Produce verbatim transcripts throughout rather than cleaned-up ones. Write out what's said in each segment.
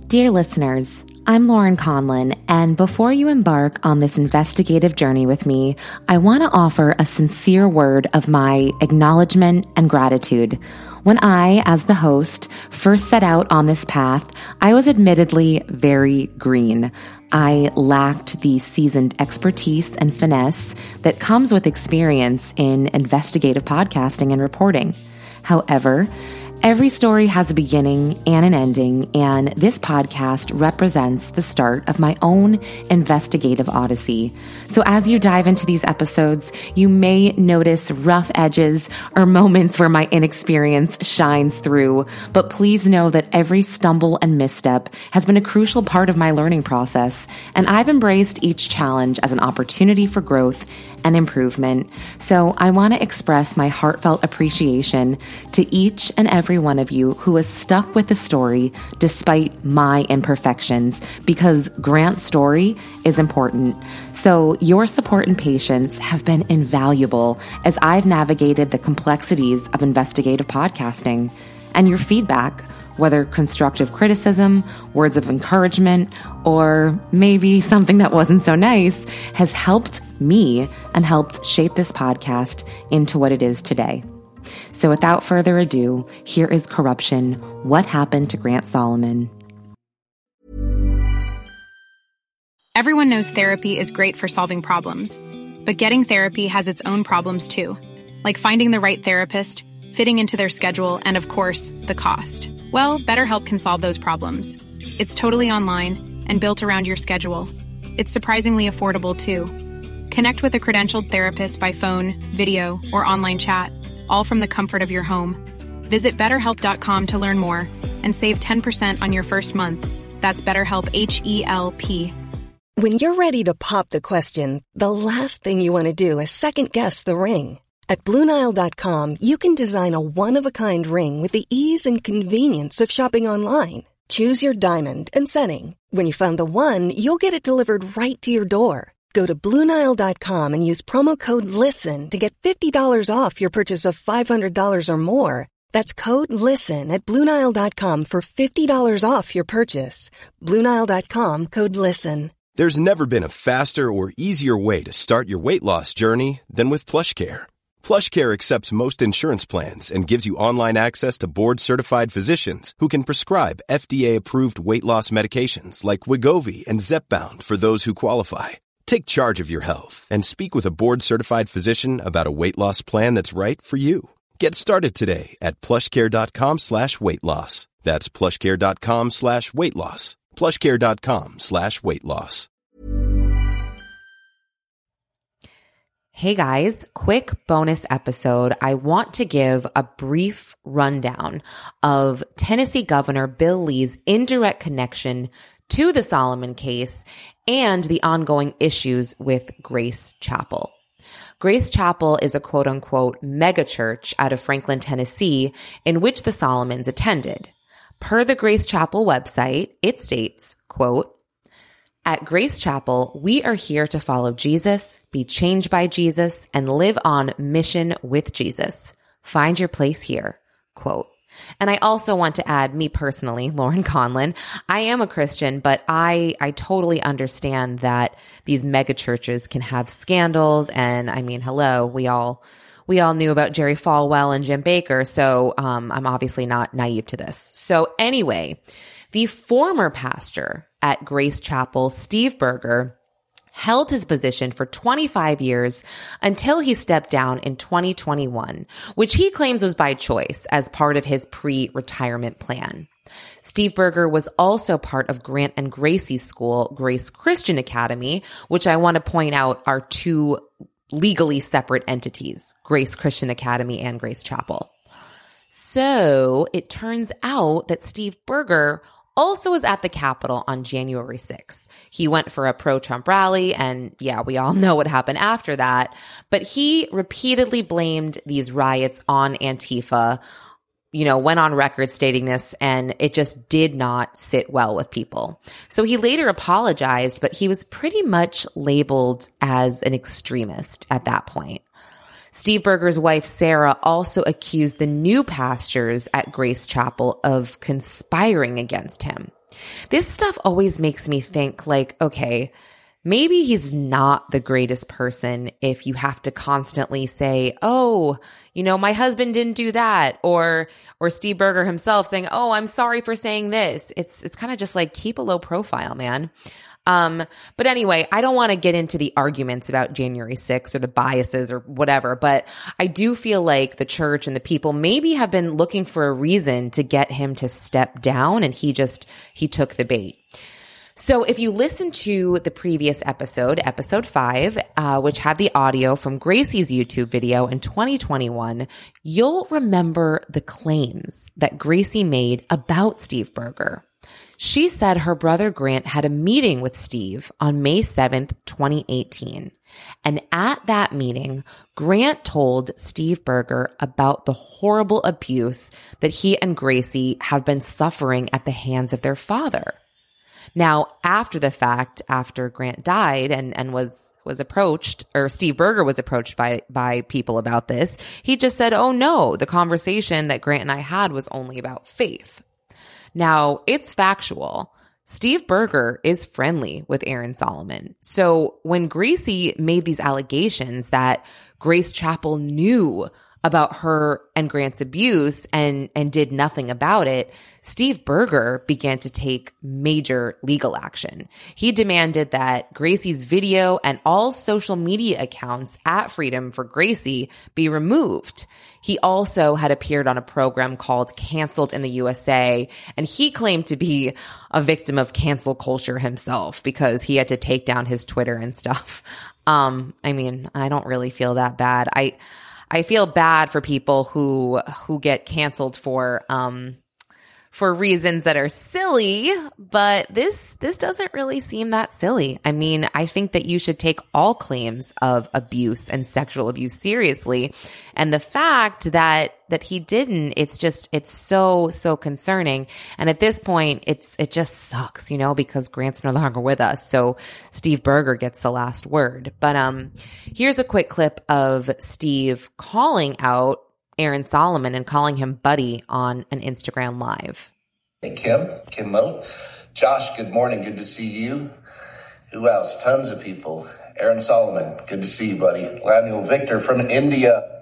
Dear listeners, I'm Lauren Conlin, and before you embark on this investigative journey with me, I want to offer a sincere word of my acknowledgement and gratitude. When I, as the host, first set out on this path, I was admittedly very green. I lacked the seasoned expertise and finesse that comes with experience in investigative podcasting and reporting. However, every story has a beginning and an ending, and this podcast represents the start of my own investigative odyssey. So as you dive into these episodes, you may notice rough edges or moments where my inexperience shines through, but please know that every stumble and misstep has been a crucial part of my learning process, and I've embraced each challenge as an opportunity for growth and improvement. So I want to express my heartfelt appreciation to each and every one of you who has stuck with the story despite my imperfections, because Grant's story is important. So your support and patience have been invaluable as I've navigated the complexities of investigative podcasting. And your feedback, whether constructive criticism, words of encouragement, or maybe something that wasn't so nice, has helped me and helped shape this podcast into what it is today. So without further ado, here is Corruption: What Happened to Grant Solomon. Everyone knows therapy is great for solving problems, but getting therapy has its own problems too, like finding the right therapist, fitting into their schedule, and of course, the cost. Well, BetterHelp can solve those problems. It's totally online and built around your schedule. It's surprisingly affordable too. Connect with a credentialed therapist by phone, video, or online chat, all from the comfort of your home. Visit better help dot com to learn more and save ten percent on your first month. That's BetterHelp, H E L P. When you're ready to pop the question, the last thing you want to do is second-guess the ring. At Blue Nile dot com, you can design a one-of-a-kind ring with the ease and convenience of shopping online. Choose your diamond and setting. When you find the one, you'll get it delivered right to your door. Go to Blue Nile dot com and use promo code LISTEN to get fifty dollars off your purchase of five hundred dollars or more. That's code LISTEN at Blue Nile dot com for fifty dollars off your purchase. Blue Nile dot com, code LISTEN. There's never been a faster or easier way to start your weight loss journey than with PlushCare. PlushCare accepts most insurance plans and gives you online access to board-certified physicians who can prescribe F D A-approved weight loss medications like Wegovy and Zepbound for those who qualify. Take charge of your health and speak with a board-certified physician about a weight loss plan that's right for you. Get started today at plushcare.com slash weight loss. That's plushcare.com slash weight loss. plushcare.com slash weight loss. Hey guys, quick bonus episode. I want to give a brief rundown of Tennessee Governor Bill Lee's indirect connection to the Solomon case and the ongoing issues with Grace Chapel. Grace Chapel is a quote-unquote megachurch out of Franklin, Tennessee, in which the Solomons attended. Per the Grace Chapel website, it states, quote, "At Grace Chapel, we are here to follow Jesus, be changed by Jesus, and live on mission with Jesus. Find your place here," quote. And I also want to add, me personally, Lauren Conlin, I am a Christian, but I, I totally understand that these mega churches can have scandals. And I mean, hello, we all, we all knew about Jerry Falwell and Jim Baker. So um, I'm obviously not naive to this. So anyway, the former pastor at Grace Chapel, Steve Berger, held his position for twenty-five years until he stepped down in twenty twenty-one, which he claims was by choice as part of his pre-retirement plan. Steve Berger was also part of Grant and Gracie's school, Grace Christian Academy, which I want to point out are two legally separate entities, Grace Christian Academy and Grace Chapel. So it turns out that Steve Berger also was at the Capitol on January sixth. He went for a pro-Trump rally, and yeah, we all know what happened after that. But he repeatedly blamed these riots on Antifa, you know, went on record stating this, and it just did not sit well with people. So he later apologized, but he was pretty much labeled as an extremist at that point. Steve Berger's wife, Sarah, also accused the new pastors at Grace Chapel of conspiring against him. This stuff always makes me think like, okay, maybe he's not the greatest person if you have to constantly say, oh, you know, my husband didn't do that. Or, or Steve Berger himself saying, oh, I'm sorry for saying this. It's, it's kind of just like keep a low profile, man. Um, but anyway, I don't want to get into the arguments about January sixth or the biases or whatever, but I do feel like the church and the people maybe have been looking for a reason to get him to step down, and he just, he took the bait. So if you listen to the previous episode, episode five, uh, which had the audio from Gracie's YouTube video in twenty twenty-one, you'll remember the claims that Gracie made about Steve Berger. She said her brother Grant had a meeting with Steve on May seventh, twenty eighteen. And at that meeting, Grant told Steve Berger about the horrible abuse that he and Gracie have been suffering at the hands of their father. Now, after the fact, after Grant died and, and was, was approached, or Steve Berger was approached by, by people about this, he just said, oh no, the conversation that Grant and I had was only about faith. Now, it's factual. Steve Berger is friendly with Aaron Solomon. So when Gracie made these allegations that Grace Chappell knew about her and Grant's abuse and, and did nothing about it, Steve Berger began to take major legal action. He demanded that Gracie's video and all social media accounts at Freedom for Gracie be removed. He also had appeared on a program called Canceled in the U S A, and he claimed to be a victim of cancel culture himself because he had to take down his Twitter and stuff. Um, I mean, I don't really feel that bad. I I feel bad for people who who get canceled for um for reasons that are silly, but this this doesn't really seem that silly. I mean, I think that you should take all claims of abuse and sexual abuse seriously. And the fact that that he didn't, it's just it's so so concerning. And at this point, it's it just sucks, you know, because Grant's no longer with us. So Steve Berger gets the last word. But um here's a quick clip of Steve calling out Aaron Solomon and calling him buddy on an Instagram Live. Hey, Kim, Kim Mo. Josh, good morning. Good to see you. Who else? Tons of people. Aaron Solomon, good to see you, buddy. Lamuel Victor from India.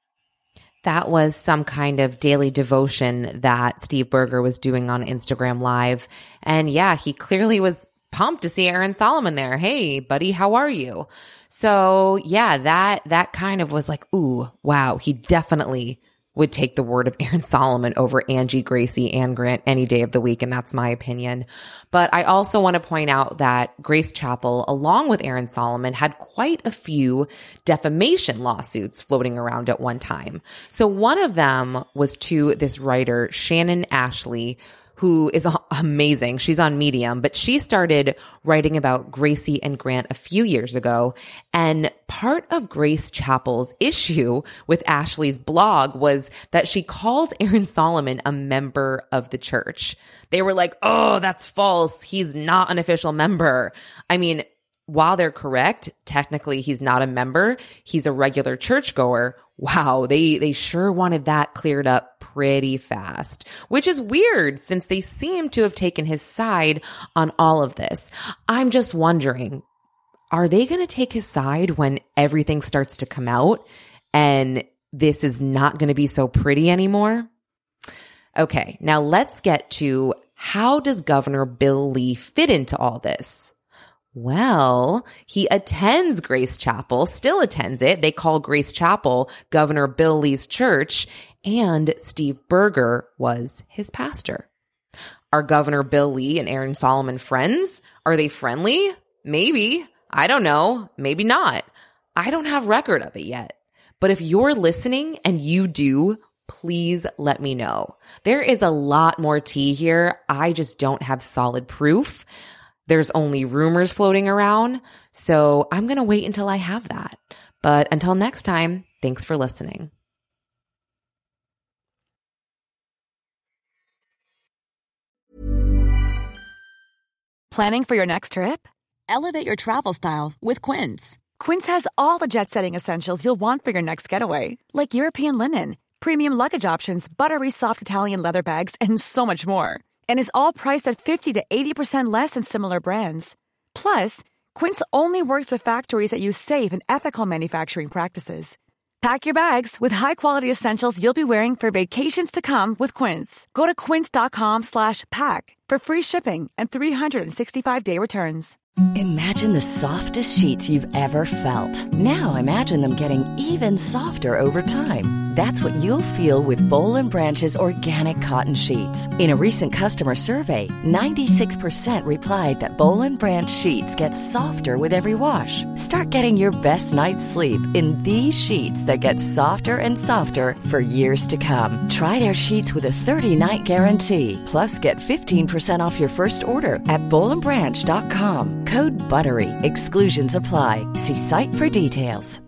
That was some kind of daily devotion that Steve Berger was doing on Instagram Live. And yeah, he clearly was pumped to see Aaron Solomon there. Hey, buddy, how are you? So yeah, that that kind of was like, ooh, wow, he definitely would take the word of Aaron Solomon over Angie, Gracie, and Grant any day of the week, and that's my opinion. But I also want to point out that Grace Chappell, along with Aaron Solomon, had quite a few defamation lawsuits floating around at one time. So one of them was to this writer, Shannon Ashley, who is amazing. She's on Medium, but she started writing about Gracie and Grant a few years ago. And part of Grace Chappell's issue with Ashley's blog was that she called Aaron Solomon a member of the church. They were like, oh, that's false. He's not an official member. I mean, while they're correct, technically he's not a member. He's a regular churchgoer. Wow, they they sure wanted that cleared up pretty fast, which is weird since they seem to have taken his side on all of this. I'm just wondering, are they going to take his side when everything starts to come out and this is not going to be so pretty anymore? Okay, now let's get to how does Governor Bill Lee fit into all this? Well, he attends Grace Chappell, still attends it. They call Grace Chappell Governor Bill Lee's church, and Steve Berger was his pastor. Are Governor Bill Lee and Aaron Solomon friends? Are they friendly? Maybe. I don't know. Maybe not. I don't have record of it yet. But if you're listening and you do, please let me know. There is a lot more tea here. I just don't have solid proof. There's only rumors floating around, so I'm going to wait until I have that. But until next time, thanks for listening. Planning for your next trip? Elevate your travel style with Quince. Quince has all the jet-setting essentials you'll want for your next getaway, like European linen, premium luggage options, buttery soft Italian leather bags, and so much more. And is all priced at fifty to eighty percent less than similar brands. Plus, Quince only works with factories that use safe and ethical manufacturing practices. Pack your bags with high-quality essentials you'll be wearing for vacations to come with Quince. Go to quince.com slash pack for free shipping and three sixty-five day returns. Imagine the softest sheets you've ever felt. Now imagine them getting even softer over time. That's what you'll feel with Boll and Branch's organic cotton sheets. In a recent customer survey, ninety-six percent replied that Boll and Branch sheets get softer with every wash. Start getting your best night's sleep in these sheets that get softer and softer for years to come. Try their sheets with a thirty-night guarantee. Plus, get fifteen percent off your first order at boll and branch dot com. Code BUTTERY. Exclusions apply. See site for details.